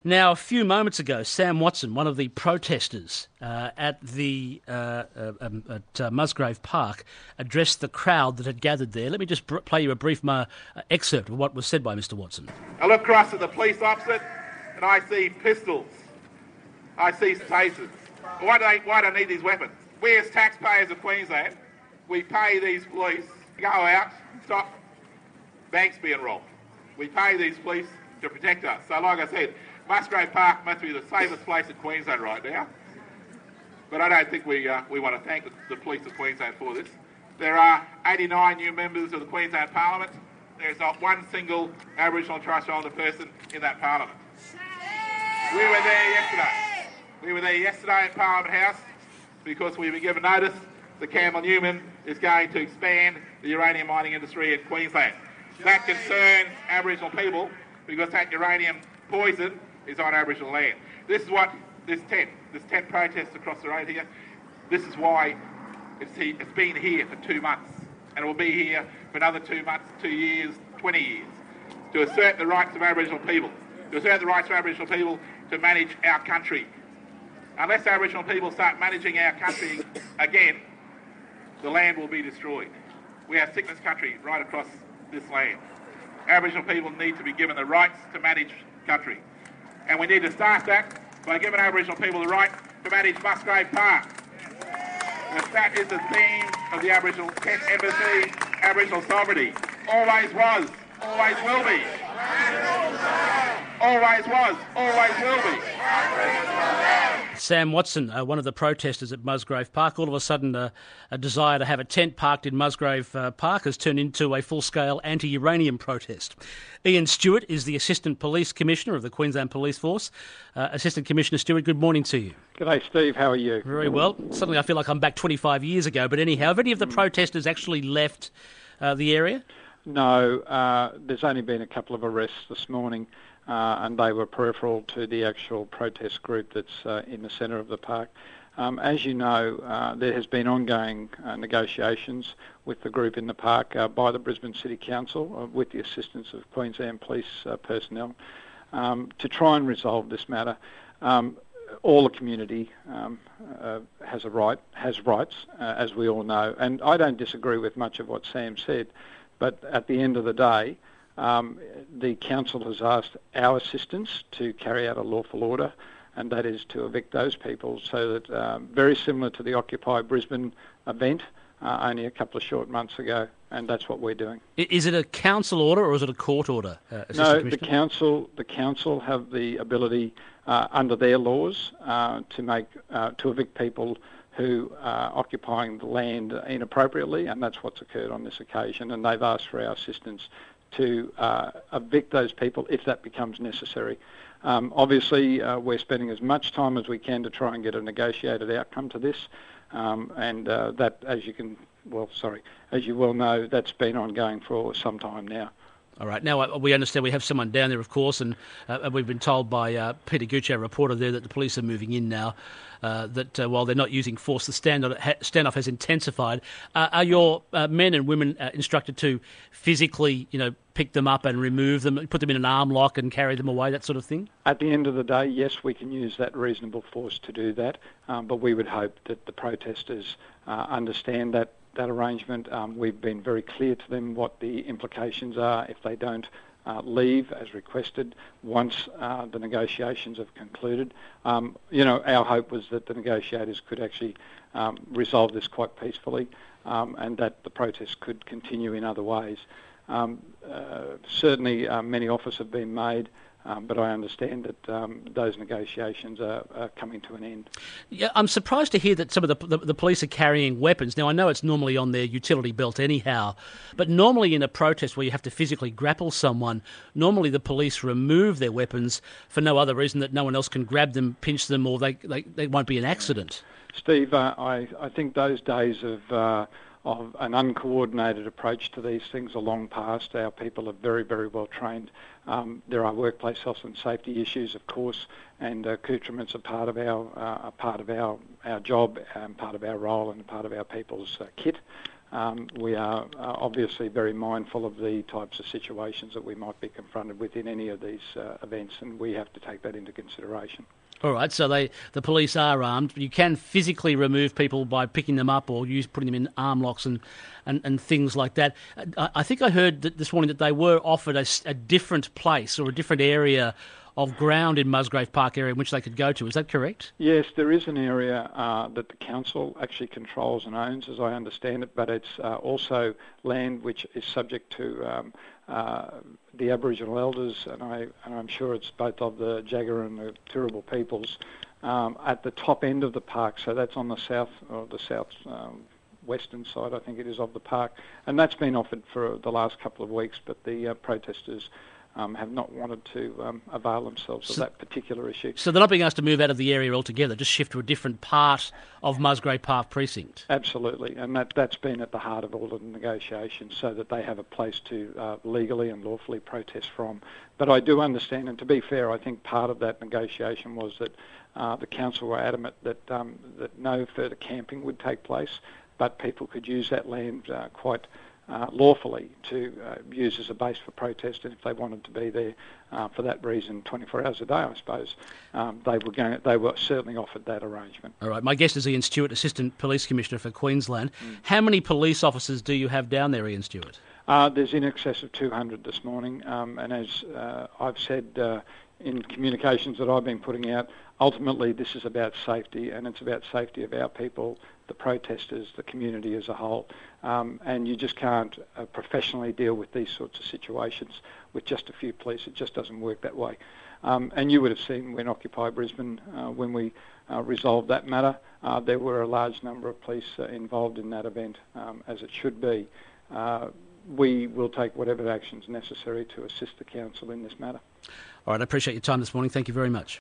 Now, a few moments ago, Sam Watson, one of the protesters at Musgrave Park, addressed the crowd that had gathered there. Let me just play you a brief excerpt of what was said by Mr Watson. I look across at the police opposite and I see pistols. I see tasers. Why do I need these weapons? We as taxpayers of Queensland, we pay these police to go out, stop banks being robbed. We pay these police to protect us. So like I said, Musgrave Park must be the safest place in Queensland right now. But I don't think we want to thank the police of Queensland for this. There are 89 new members of the Queensland Parliament. There's not one single Aboriginal and Torres Strait Islander person in that Parliament. We were there yesterday. We were there yesterday at Parliament House because we were given notice that Campbell Newman is going to expand the uranium mining industry in Queensland. That concerns Aboriginal people because that uranium poison is on Aboriginal land. This is what this tent protests across the road here, this is why it's been here for 2 months and it will be here for another 2 months, 2 years, 20 years, to assert the rights of Aboriginal people, to manage our country. Unless Aboriginal people start managing our country again, the land will be destroyed. We have sickness country right across this land. Aboriginal people need to be given the rights to manage country. And we need to start that by giving Aboriginal people the right to manage Musgrave Park. That is the theme of the Aboriginal Tent Embassy, Aboriginal sovereignty. Always was, always will be. Always was, always will be. Sam Watson, one of the protesters at Musgrave Park. All of a sudden, a desire to have a tent parked in Musgrave Park has turned into a full-scale anti-uranium protest. Ian Stewart is the Assistant Police Commissioner of the Queensland Police Force. Assistant Commissioner Stewart, good morning to you. G'day, Steve. How are you? Very well. Suddenly I feel like I'm back 25 years ago. But anyhow, have any of the protesters actually left the area? No, there's only been a couple of arrests this morning. And they were peripheral to the actual protest group that's in the centre of the park. As you know, there has been ongoing negotiations with the group in the park by the Brisbane City Council with the assistance of Queensland Police personnel to try and resolve this matter. All the community has rights, as we all know, and I don't disagree with much of what Sam said, but at the end of the day, the council has asked our assistance to carry out a lawful order, and that is to evict those people so that, very similar to the Occupy Brisbane event only a couple of short months ago, and that's what we're doing. Is it a council order or is it a court order? No, the council have the ability under their laws to evict people who are occupying the land inappropriately, and that's what's occurred on this occasion, and they've asked for our assistance to evict those people if that becomes necessary. Obviously, we're spending as much time as we can to try and get a negotiated outcome to this, and that, as you well know, that's been ongoing for some time now. All right. Now, we understand we have someone down there, of course, and we've been told by Peter Gooch, our reporter there, that the police are moving in now, that while they're not using force, the standoff has intensified. Are your men and women instructed to physically, pick them up and remove them, put them in an arm lock and carry them away, that sort of thing? At the end of the day, yes, we can use that reasonable force to do that, but we would hope that the protesters understand that arrangement. We've been very clear to them what the implications are if they don't leave as requested once the negotiations have concluded. Our hope was that the negotiators could actually resolve this quite peacefully and that the protests could continue in other ways. Certainly many offers have been made, but I understand that those negotiations are coming to an end. Yeah, I'm surprised to hear that some of the police are carrying weapons. Now, I know it's normally on their utility belt anyhow, but normally in a protest where you have to physically grapple someone, normally the police remove their weapons for no other reason that no one else can grab them, pinch them, or they won't be an accident. Steve, I think those days of an uncoordinated approach to these things are long past. Our people are very, very well trained. There are workplace health and safety issues, of course, and accoutrements are part of our job, and part of our role, and part of our people's kit. We are obviously very mindful of the types of situations that we might be confronted with in any of these events, and we have to take that into consideration. All right, so the police are armed. You can physically remove people by picking them up or putting them in arm locks and things like that. I think I heard this morning that they were offered a different place or a different area of ground in Musgrave Park area in which they could go to. Is that correct? Yes, there is an area that the council actually controls and owns, as I understand it, but it's also land which is subject to the Aboriginal elders, and I'm sure it's both of the Jagera and the Turrbal peoples at the top end of the park. So that's on the south western side, I think it is, of the park, and that's been offered for the last couple of weeks, but the protesters have not wanted to avail themselves of that particular issue. So they're not being asked to move out of the area altogether, just shift to a different part of Musgrave Park precinct? Absolutely, and that's been at the heart of all of the negotiations, so that they have a place to legally and lawfully protest from. But I do understand, and to be fair, I think part of that negotiation was that the council were adamant that no further camping would take place, but people could use that land quite lawfully to use as a base for protest, and if they wanted to be there for that reason 24 hours a day, I suppose, they were certainly offered that arrangement. All right, my guest is Ian Stewart, Assistant Police Commissioner for Queensland. How many police officers do you have down there, Ian Stewart? There's in excess of 200 this morning, and as I've said in communications that I've been putting out, ultimately this is about safety, and it's about safety of our people, the protesters, the community as a whole, and you just can't professionally deal with these sorts of situations with just a few police. It just doesn't work that way. And you would have seen when Occupy Brisbane, when we resolved that matter, there were a large number of police involved in that event, as it should be. We will take whatever actions necessary to assist the council in this matter. All right, I appreciate your time this morning. Thank you very much.